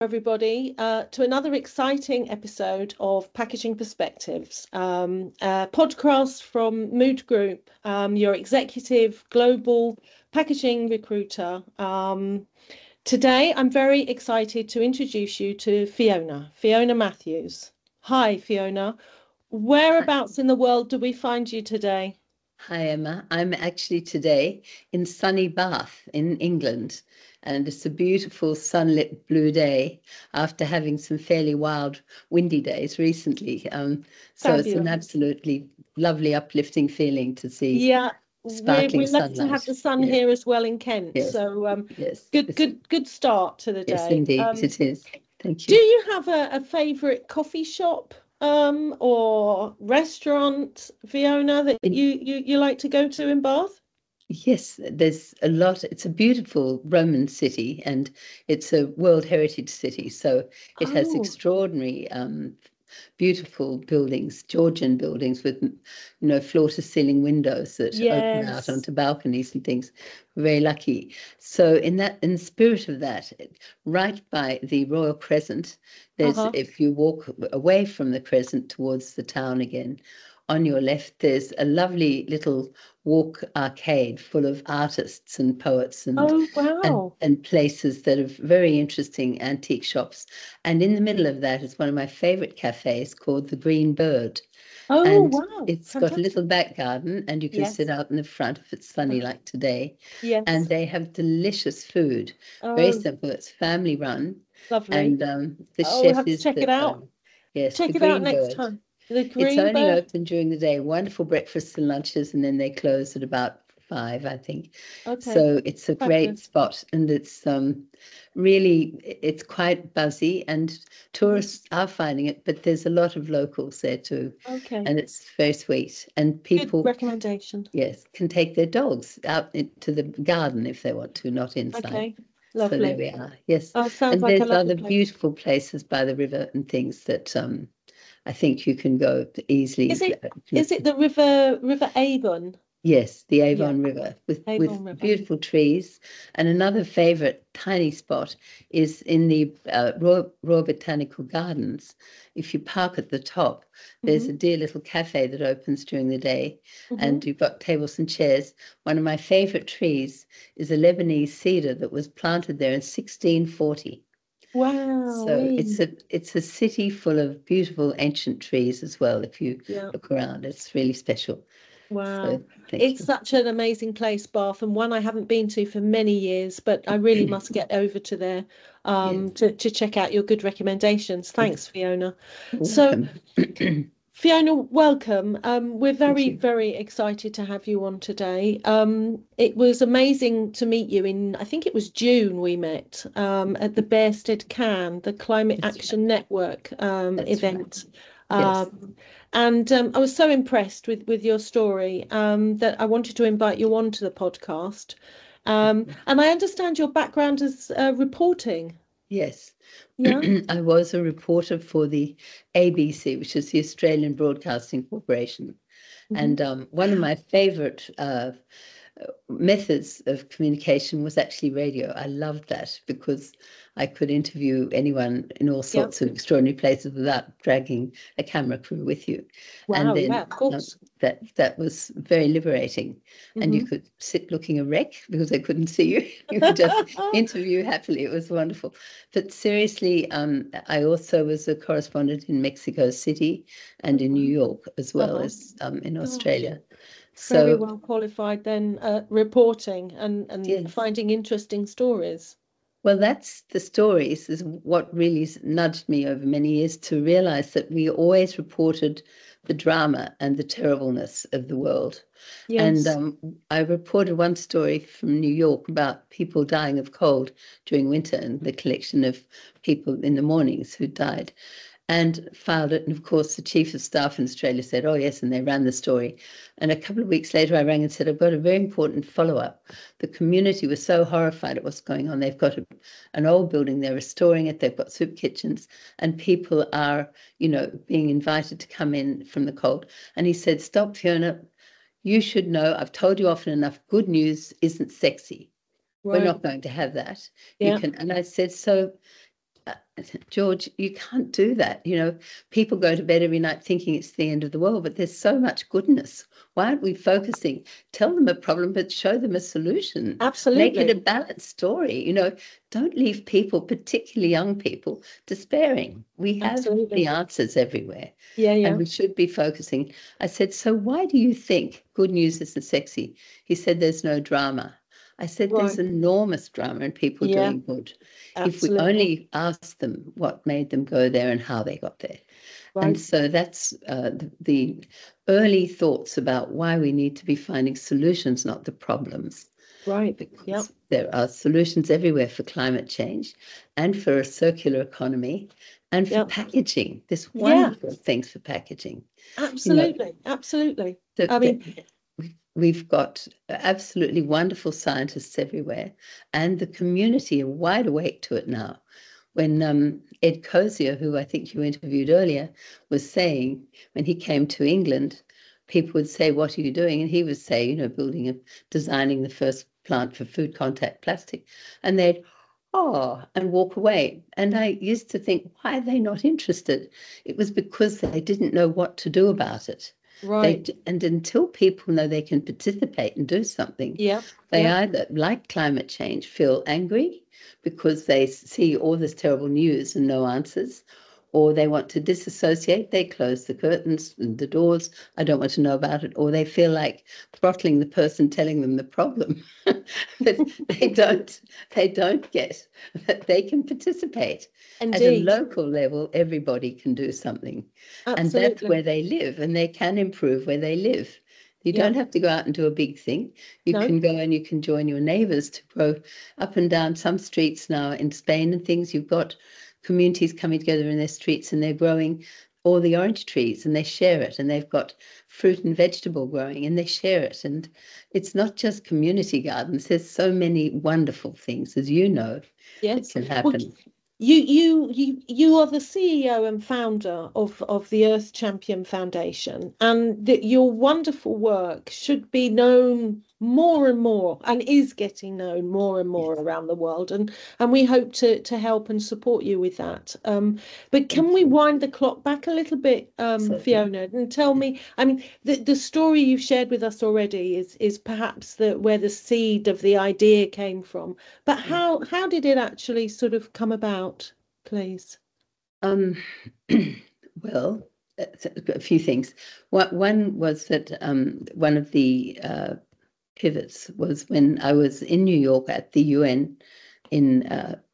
everybody, to another exciting episode of Packaging Perspectives, a podcast from Mood Group, your executive global packaging recruiter. Today, I'm very excited to introduce you to Fiona Matthews. Hi, Fiona. Hi, Whereabouts in the world do we find you today? hi, Emma. I'm actually today in sunny Bath in England, and it's a beautiful sunlit blue day after having some fairly wild windy days recently. So it's an Fabulous. absolutely lovely, uplifting feeling to see Yeah, we're sparkling lucky to have sunlight. the sun Yes, here as well in Kent. yes, So yes, good start to the yes, day. indeed, it is. Thank Do you. you have a favorite coffee shop or restaurant, Fiona, that In, you like to go to in Bath? yes, there's a lot. It's a beautiful Roman city, and it's a World Heritage City, so it has Oh, extraordinary beautiful buildings, Georgian buildings with, floor-to-ceiling windows that open out yes. onto balconies and things. We're very lucky. So in the spirit of that, right by the Royal Crescent, Uh-huh. if you walk away from the Crescent towards the town again, on your left, there's a lovely little walk arcade full of artists and poets and Oh, and wow. and places that are very interesting antique shops. And in the middle of that is one of my favorite cafes called the Green Bird. Oh, And wow. it's got a little Fantastic. back garden, and you can sit Yes. out in the front if it's sunny Uh-huh. like today. And Yes. they have delicious food, very Oh, simple. It's family run, lovely. and the Oh, we'll chef have to is check it the out. owner. Yes, the Check it out Green next Bird. time. The It's Green only Bird. open during the day, wonderful breakfasts and lunches, and then they close at about 5, I think. Okay. So it's a great Fabulous. spot, and it's really it's quite buzzy, and Mhm. tourists are finding it, but there's a lot of locals there too, Okay. and it's very sweet. And Good people, recommendation. yes, can take their dogs out into the garden if they want to, not inside. Okay. So there Lovely. we are. Yes, Oh, sounds and like a there's lovely other place. beautiful places by the river and things that I think you can go easily. Is it the River Avon? Yes, the Yeah, Avon River with Avon River. beautiful trees. And another favorite tiny spot is in the Royal Botanical Gardens. If you park at the top, there's Hmm. a dear little cafe that opens during the day, Hmm. and you've got tables and chairs. One of my favorite trees is a Lebanese cedar that was planted there in 1640. Wow. So it's a city full of beautiful ancient trees as well. If you Yeah. look around, it's really special. So Wow. thank It's you. such an amazing place, Bath, and one I haven't been to for many years, but I really must get over to there Yes, to check out your good recommendations. yes. Thanks, Fiona. You're So, welcome. Thank Fiona, welcome. We're very, you. very excited to have you on today. It was amazing to meet you I think it was June we met at the Bearsted Can, the Climate That's right. Action Network That's right. event. Yes. Um, and I was so impressed with your story that I wanted to invite you onto the podcast. And I understand your background is reporting. Yes. Yeah. I was a reporter for the ABC, which is the Australian Broadcasting Corporation. Hmm. And one of my favorite methods of communication was actually radio. I loved that because I could interview anyone in all Yeah. sorts of extraordinary places without dragging a camera crew with you. And Wow. Yeah, then of course. that was very liberating. And you Hmm. could sit looking a wreck because they couldn't see you. You could just interview happily. It was wonderful. But seriously, I also was a correspondent in Mexico City and in New York as well Uh-huh. as in Gosh, Australia. very So well qualified then at reporting and yes. finding interesting stories. Well, that's the stories is what really nudged me over many years to realize that we always reported the drama and the terribleness of the world. And Yes. I reported one story from New York about people dying of cold during winter and the collection of people in the mornings who died and filed it. And of course, the chief of staff in Australia said, oh, yes, and they ran the story. And a couple of weeks later, I rang and said, I've got a very important follow up. The community was so horrified at what's going on. They've got an old building, they're restoring it, they've got soup kitchens, and people are, being invited to come in from the cold. And he said, stop, Fiona. You should know, I've told you often enough, good news isn't sexy. We're Right. not going to have that. You Yeah. can, and I said, so uh, George, you can't do that. People go to bed every night thinking it's the end of the world, but there's so much goodness. Why aren't we focusing? Tell them a problem, but show them a solution. Make it Absolutely. a balanced story. Don't leave people, particularly young people, despairing. We have the Absolutely. answers everywhere, Yeah, and yeah. we should be focusing. I said, so why do you think good news isn't sexy? He said, there's no drama. I said, there's Right. enormous drama in people Yeah, doing good. If we absolutely. only asked them what made them go there and how they got there. And Right. so that's the early thoughts about why we need to be finding solutions, not the problems, Right. Yeah. because there are solutions everywhere for climate change and for a circular economy and for Yeah. packaging. There's Yeah. wonderful things for packaging. You know, Absolutely. Absolutely. the, I mean, the, we've got absolutely wonderful scientists everywhere, and the community are wide awake to it now. When Ed Kozier, who I think you interviewed earlier, was saying when he came to England, people would say, "What are you doing?" And he would say, designing the first plant for food contact plastic, and they'd and walk away. And I used to think, why are they not interested? It was because they didn't know what to do about it. right. And until people know they can participate and do something, Yeah. they Yeah. either, like climate change, feel angry because they see all this terrible news and no answers, or they want to disassociate, they close the curtains and the doors, I don't want to know about it, or they feel like throttling the person telling them the problem. But they don't get that they can participate. At a Indeed. local level, everybody can do something. And that's Absolutely. where they live, and they can improve where they live. You Yeah. don't have to go out and do a big thing. You No. can go and you can join your neighbors to grow up and down some streets now in Spain and things. You've got communities coming together in their streets and they're growing all the orange trees and they share it, and they've got fruit and vegetable growing and they share it. And it's not just community gardens. There's so many wonderful things, as you know, that Yes. can Well, happen. you are the CEO and founder of the Earth Champion Foundation, and that your wonderful work should be known more and more, and is getting known more and more Yes, around the world. And we hope to help and support you with that. But can thank we you. wind the clock back a little bit, Certainly. Fiona, and tell me? I mean, the story you've shared with us already is perhaps where the seed of the idea came from. But Yeah. how did it actually sort of come about, please? Um, well, a few things. One was that one of the pivots was when I was in New York at the UN in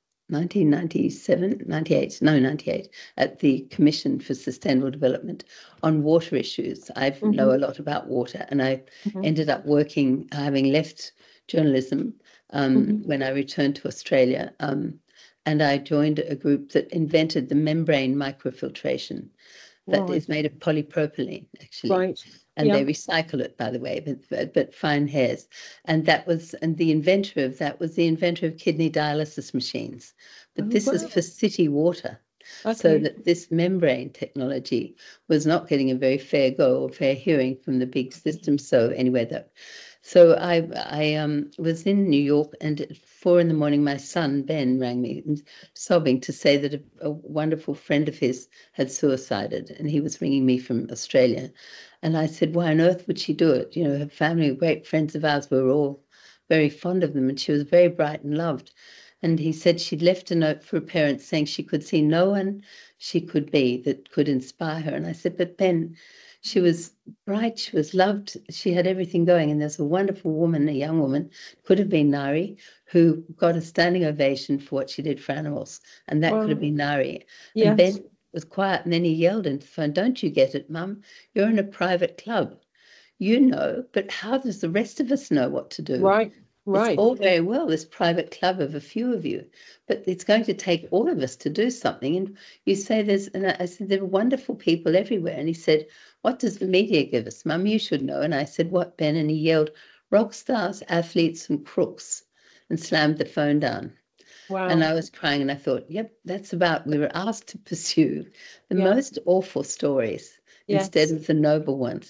1997, 98, no, 98, at the Commission for Sustainable Development on water issues. I know Hmm. a lot about water, and I Hmm. ended up working, having left journalism Hmm. when I returned to Australia. And I joined a group that invented the membrane microfiltration that Right, is made of polypropylene, actually. right. And Yeah. they recycle it, by the way, but fine hairs. And the inventor of that was the inventor of kidney dialysis machines. But Oh, this is for wow. city water. So Okay. that this membrane technology was not getting a very fair go or fair hearing from the big system. So anyway, so I was in New York, and at 4 in the morning, my son Ben rang me sobbing to say that a wonderful friend of his had suicided, and he was ringing me from Australia. And I said, why on earth would she do it? Her family, great friends of ours, we were all very fond of them, and she was very bright and loved. And he said she'd left a note for her parents saying she could see no one she could be that could inspire her. And I said, but Ben, she was bright, she was loved, she had everything going. And there's a wonderful woman, a young woman, could have been Nari, who got a standing ovation for what she did for animals. And that could have Right. been Nari. And Yes. Ben was quiet, and then he yelled into the phone, don't you get it, Mum? You're in a private club. You know, but how does the rest of us know what to do? Right. It's Right. all very well, this private club of a few of you, but it's going to take all of us to do something. And you say and I said, there are wonderful people everywhere. And he said, what does the media give us? Mum, you should know. And I said, what, Ben? And he yelled, rock stars, athletes, and crooks, and slammed the phone down. And Wow. I was crying, and I thought, yep, we were asked to pursue the Yeah. most awful stories instead Yes. of the noble ones.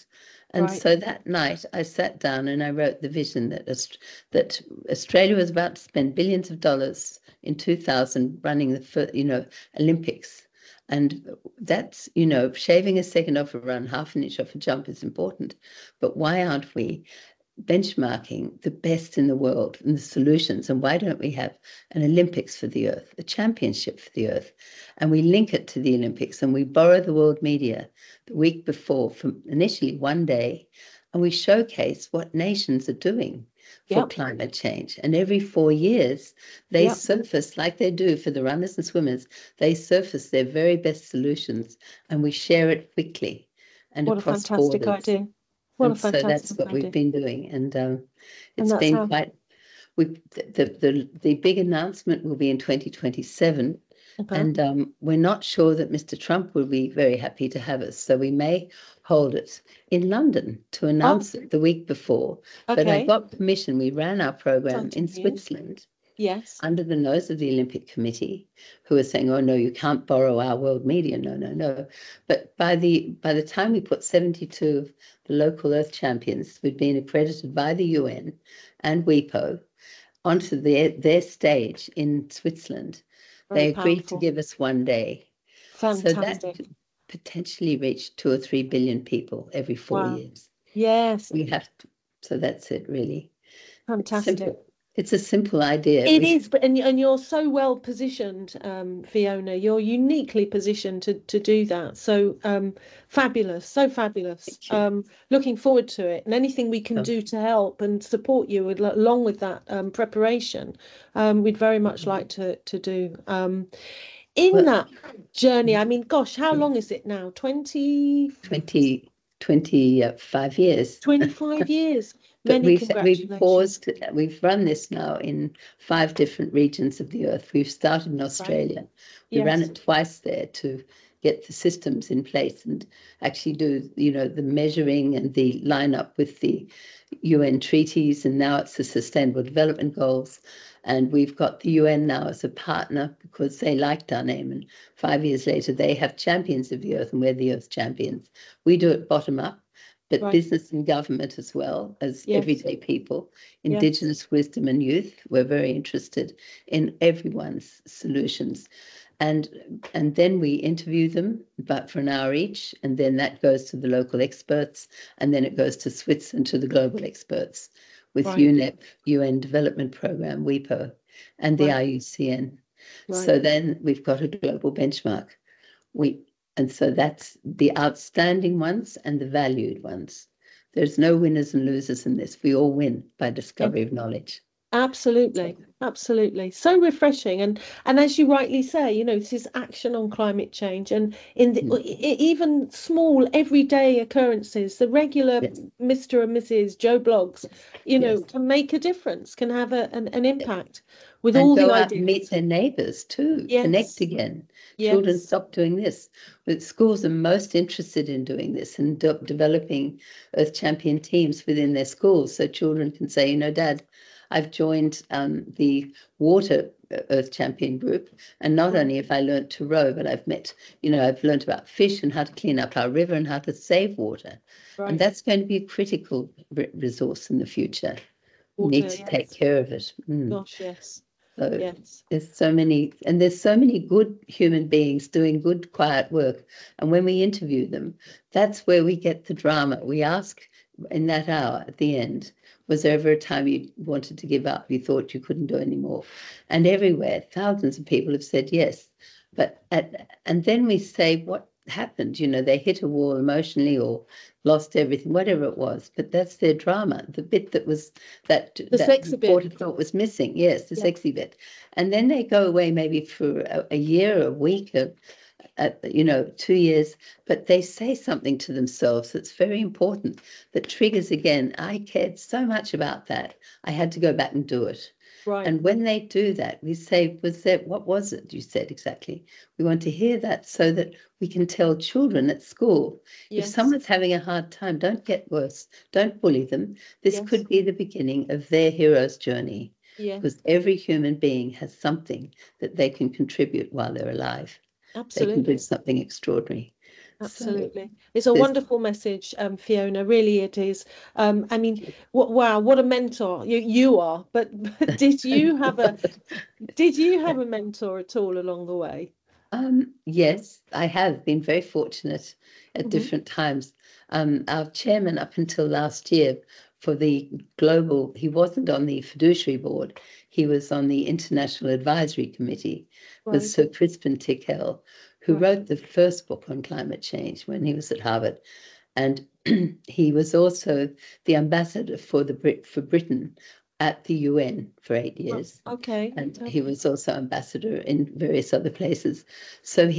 And so that night I sat down and I wrote the vision that that Australia was about to spend billions of dollars in 2000 running the Olympics. And that's, shaving a second off a run, half an inch off a jump is important. But why aren't we benchmarking the best in the world and the solutions? And why don't we have an Olympics for the Earth, a championship for the Earth? And we link it to the Olympics and we borrow the world media the week before from initially one day, and we showcase what nations are doing for climate change. And every 4 years, they surface, like they do for the runners and swimmers, they surface their very best solutions, and we share it quickly and across borders. What a fantastic idea. So that's what we've been doing, and it's been quite. The big announcement will be in 2027, and we're not sure that Mr. Trump will be very happy to have us, so we may hold it in London to announce it the week before. But I got permission. We ran our program in Switzerland. Yes. Under the nose of the Olympic Committee, who are saying, "Oh no, you can't borrow our world media." No. But by the time we put 72 of the local Earth champions who'd been accredited by the UN and WIPO onto their stage in Switzerland, they agreed to give us 1 day. Fantastic. So that could potentially reach 2 or 3 billion people every 4 years. Yes. We have to. So that's it, really. Fantastic. It's a simple idea. It is, but and you're so well positioned, Fiona. You're uniquely positioned to do that. So fabulous, so fabulous. Looking forward to it, and anything we can do to help and support you along with that preparation, we'd very much like to do. In that journey, I mean, gosh, how long is it now? 25 years. 25 years. But we've run this now in 5 different regions of the Earth. We've started in Australia. We ran it twice there to get the systems in place and actually do, the measuring and the line up with the UN treaties. And now it's the Sustainable Development Goals. And we've got the UN now as a partner because they liked our name. And 5 years later, they have champions of the Earth and we're the Earth champions. We do it bottom up. But business and government as well as everyday people, Indigenous wisdom and youth, we're very interested in everyone's solutions. And then we interview them, but for an hour each, and then that goes to the local experts, and then it goes to Switzerland, to the global experts with UNEP, UN Development Programme, WIPO, and the IUCN. So then we've got a global benchmark. And so that's the outstanding ones and the valued ones. There's no winners and losers in this. We all win by discovery of knowledge. Absolutely. So refreshing. And as you rightly say, this is action on climate change. And in even small everyday occurrences, the regular Mr. and Mrs. Joe Blogs, can make a difference, can have an impact with all the ideas. And meet their neighbours too, connect again. Children stop doing this. But schools are most interested in doing this and developing Earth Champion teams within their schools so children can say, Dad, I've joined the water Earth Champion group, and not only have I learned to row, but I've learned about fish and how to clean up our river and how to save water. And that's going to be a critical resource in the future. We need to take care of it. Gosh, yes. So there's so many good human beings doing good, quiet work. And when we interview them, that's where we get the drama. We ask in that hour at the end, was there ever a time you wanted to give up? You thought you couldn't do anymore? And everywhere, thousands of people have said yes. And then we say, what happened? They hit a wall emotionally or lost everything, whatever it was. But that's their drama. The bit that was that sexy reporter thought was missing. Yes, the sexy bit. And then they go away maybe for a year, a week, 2 years, but they say something to themselves that's very important, that triggers again. I cared so much about that. I had to go back and do it. And when they do that, we say, what was it you said exactly? We want to hear that so that we can tell children at school, if someone's having a hard time, don't get worse. Don't bully them. This could be the beginning of their hero's journey. Because every human being has something that they can contribute while they're alive. Absolutely. They can do something extraordinary. So Absolutely. It's a there's wonderful message, Fiona. Really, it is. I mean, wow, what a mentor you are. But, did you have a mentor at all along the way? yes, I have been very fortunate at Hmm. different times. Our chairman up until last year for the global, he wasn't on the fiduciary board, he was on the International Advisory Committee, was Right, Sir Crispin Tickell, who right. wrote the first book on climate change when he was at Harvard. And he was also the ambassador for for Britain at the UN for 8 years. Okay, And he okay. was also ambassador in various other places. So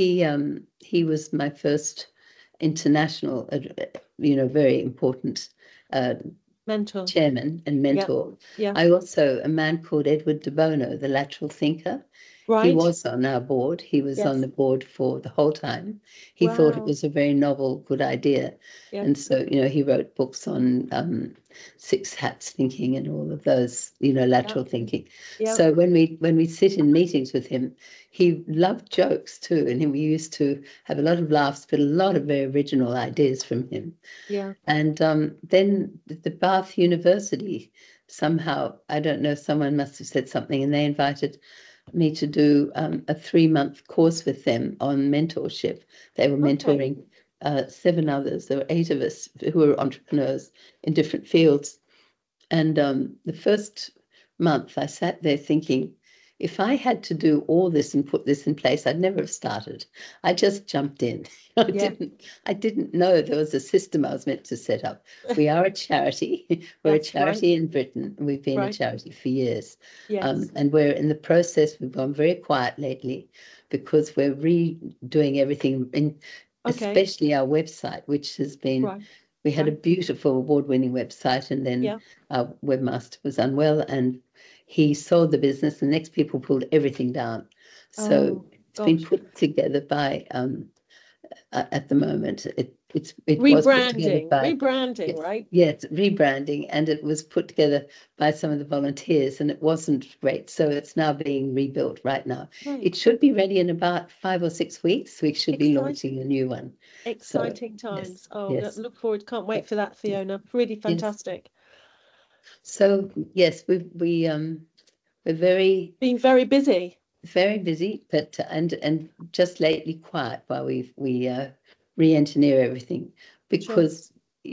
he was my first international, very important uh, Mentor. chairman and Yeah, mentor. yeah. I also, a man called Edward de Bono, the lateral thinker, he Right. was on our board. He was on Yes. the board for the whole time. He thought it Wow. was a very novel, good idea. Yeah, And so, he wrote books on six hats thinking and all of those, yeah, lateral thinking. yeah. So when we sit in meetings with him, he loved jokes too. And we used to have a lot of laughs, but a lot of very original ideas from him. Yeah. And then the Bath University, somehow, I don't know, someone must have said something, and they invited me to do a 3-month course with them on mentorship. They were Okay. mentoring 7 others. There were 8 of us who were entrepreneurs in different fields. And the first month, I sat there thinking, if I had to do all this and put this in place, I'd never have started. I just jumped in. I Yeah. didn't. I didn't know there was a system I was meant to set up. We are a charity. We're a Yes. Right. charity in Britain. We've been a Right. charity for years, Yes. and we're in the process. We've gone very quiet lately because we're redoing everything, Okay. especially our website, which has been. Right. We had a Right. beautiful award-winning website, and then Yeah. our webmaster was unwell, and he sold the business. The next people pulled everything down. So Oh it's been gosh. put together by, at the moment, it was put together Rebranding. by, Rebranding. yes, Right. yes, rebranding, and it was put together by some of the volunteers, and it wasn't great. So it's now being rebuilt right now. Right. It should be ready in about 5 or 6 weeks. We should be launching Exciting. a new one. So Exciting yes, times. Oh, yes, look forward. Can't wait for that, Fiona. Really yes. fantastic. So yes, we're very Been very busy. very busy, but and just lately quiet while we re-engineer everything, Sure. because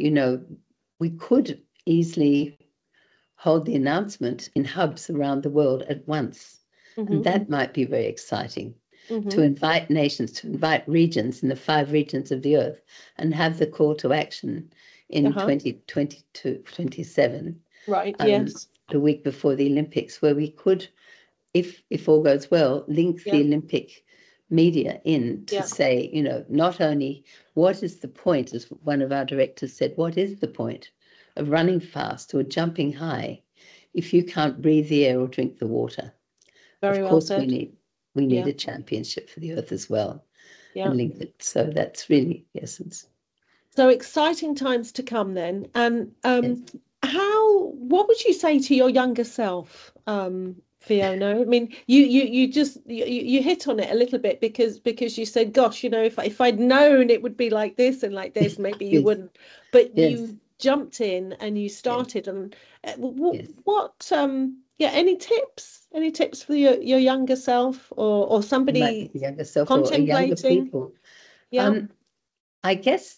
we could easily hold the announcement in hubs around the world at once, and Mm-hmm. that might be very exciting, to Mm-hmm. invite nations, to invite regions in the 5 regions of the earth, and have the call to action in Uh-huh. 2022, 27, Right. um, Yes. the week before the Olympics, where we could, if all goes well, link the Yeah. Olympic media in to Yeah. say, not only what is the point, as one of our directors said, what is the point of running fast or jumping high if you can't breathe the air or drink the water? Very Of well course, we said. need Yeah. a championship for the earth as well, Yeah. and link it. So that's really the essence. So exciting times to come then. And Yes. what would you say to your younger self, Fiona? I mean, you just you hit on it a little bit because you said, gosh, if I'd known it would be like this and like this, maybe you Yes. wouldn't. But Yes. you jumped in and you Yes. started. And Yes. what yeah, any tips? Any tips for your younger self or My somebody younger self or younger contemplating? people. Yeah. Um, I guess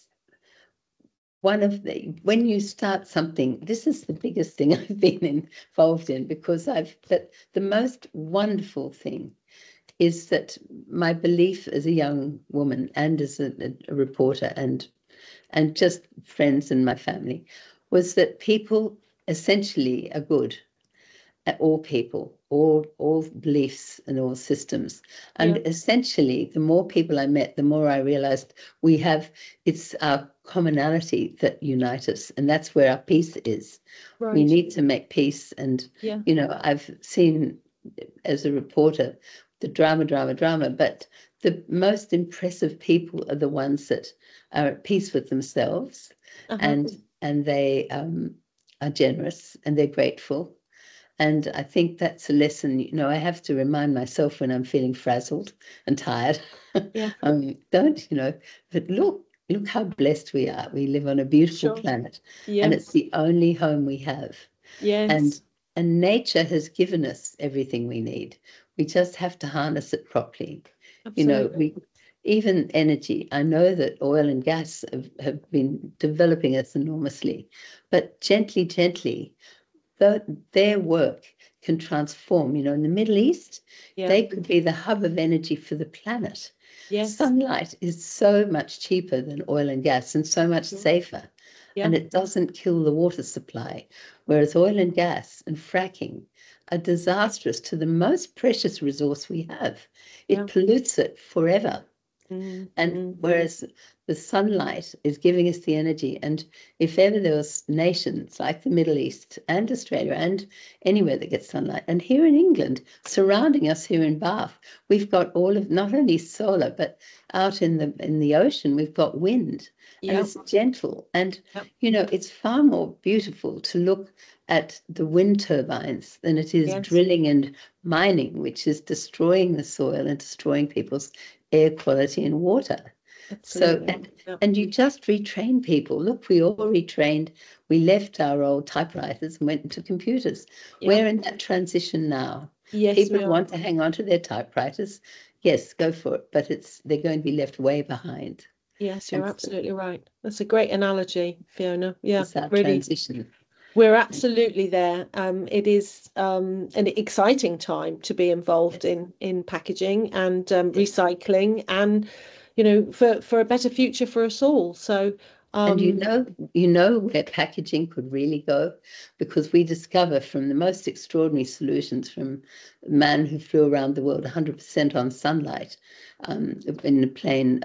when you start something, this is the biggest thing I've been involved in, because but the most wonderful thing is that my belief as a young woman and as a reporter and just friends and my family was that people essentially are good, all people, all beliefs and all systems. And Yeah. essentially, the more people I met, the more I realized it's our commonality that unites us, and that's where our peace is. We Right. need to make peace. And, Yeah. I've seen as a reporter the drama, but the most impressive people are the ones that are at peace with themselves, Uh-huh. and they are generous and they're grateful, And I think that's a lesson, I have to remind myself when I'm feeling frazzled and tired. Yeah. Don't, but look how blessed we are. We live on a beautiful Sure. planet, and it's Yes. the only home we have. And Yes. and nature has given us everything we need. We just have to harness it properly. Absolutely. We even energy. I know that oil and gas have been developing us enormously, but gently, their work can transform. In the Middle East, Yeah. they could be the hub of energy for the planet. Yes. Sunlight is so much cheaper than oil and gas and so much safer. Yeah. And it doesn't kill the water supply, whereas oil and gas and fracking are disastrous to the most precious resource we have. It Yeah. pollutes it forever. Mm, And whereas the sunlight is giving us the energy, and if ever there was nations like the Middle East and Australia and anywhere that gets sunlight, and here in England, surrounding us here in Bath, we've got all of not only solar, but out in the ocean, we've got wind, and yeah. it's gentle. And Yep. it's far more beautiful to look at the wind turbines than it is Yes. drilling and mining, which is destroying the soil and destroying people's air quality and water. Absolutely. So, and you just retrain people. Look, we all retrained. We left our old typewriters and went into computers. Yep. We're in that transition now. Yes, People we are. want to hang on to their typewriters. Yes, go for it. But they're going to be left way behind. Yes, you're absolutely right. That's a great analogy, Fiona. Yeah, It's our really. transition. We're absolutely there. It is an exciting time to be involved in packaging and recycling, and for a better future for us all. So, and you know where packaging could really go, because we discover from the most extraordinary solutions from a man who flew around the world 100% on sunlight in a plane.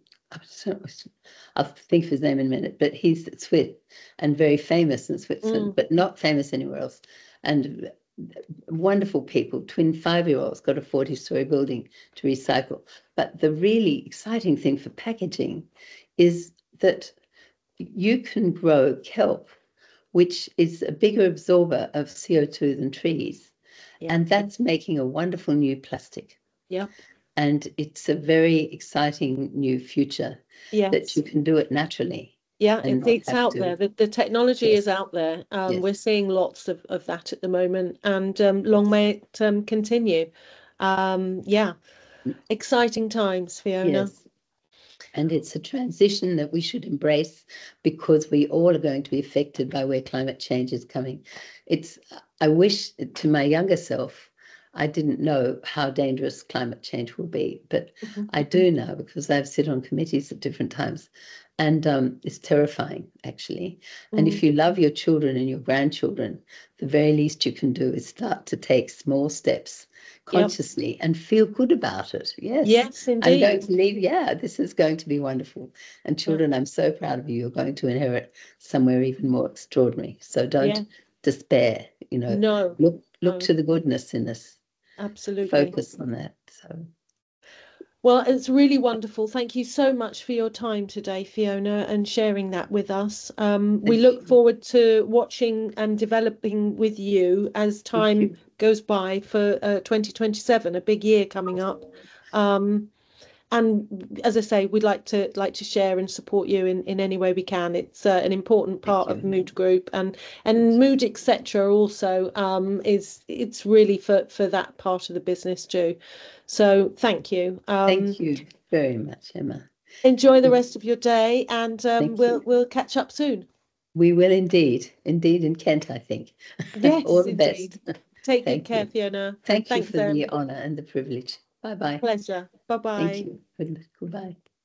I'll think of his name in a minute, but he's Swiss and very famous in Switzerland, but not famous anywhere else. And wonderful people, twin 5-year-olds, got a 40-story building to recycle. But the really exciting thing for packaging is that you can grow kelp, which is a bigger absorber of CO2 than trees. Yeah. And that's making a wonderful new plastic. Yeah. And it's a very exciting new future that you can do it naturally. Yeah, it's out there. The technology is out there. Yes. We're seeing lots of that at the moment, and long may it continue. Yeah, exciting times, Fiona. Yes. And it's a transition that we should embrace, because we all are going to be affected by where climate change is coming. I wish to my younger self, I didn't know how dangerous climate change will be, but I do now, because I've sit on committees at different times, and it's terrifying, actually. And if you love your children and your grandchildren, the very least you can do is start to take small steps consciously and feel good about it. Yes, indeed. I'm going to leave. Yeah, this is going to be wonderful. And children, I'm so proud of you. You're going to inherit somewhere even more extraordinary. So don't despair. No. Look to the goodness in us. Absolutely. Focus on that. So. Well, it's really wonderful. Thank you so much for your time today, Fiona, and sharing that with us. We look forward to watching and developing with you as time goes by for 2027, a big year coming up. And as I say, we'd like to share and support you in any way we can. It's an important part of Mood Group, and Mood etc. also it's really for that part of the business too. So thank you. Thank you very much, Emma. Enjoy the rest of your day, and we'll catch up soon. We will indeed in Kent, I think. Yes, all the indeed. best. Take good care, Fiona. Thank you for the honour and the privilege. Bye-bye. Pleasure. Bye-bye. Thank you. Goodbye.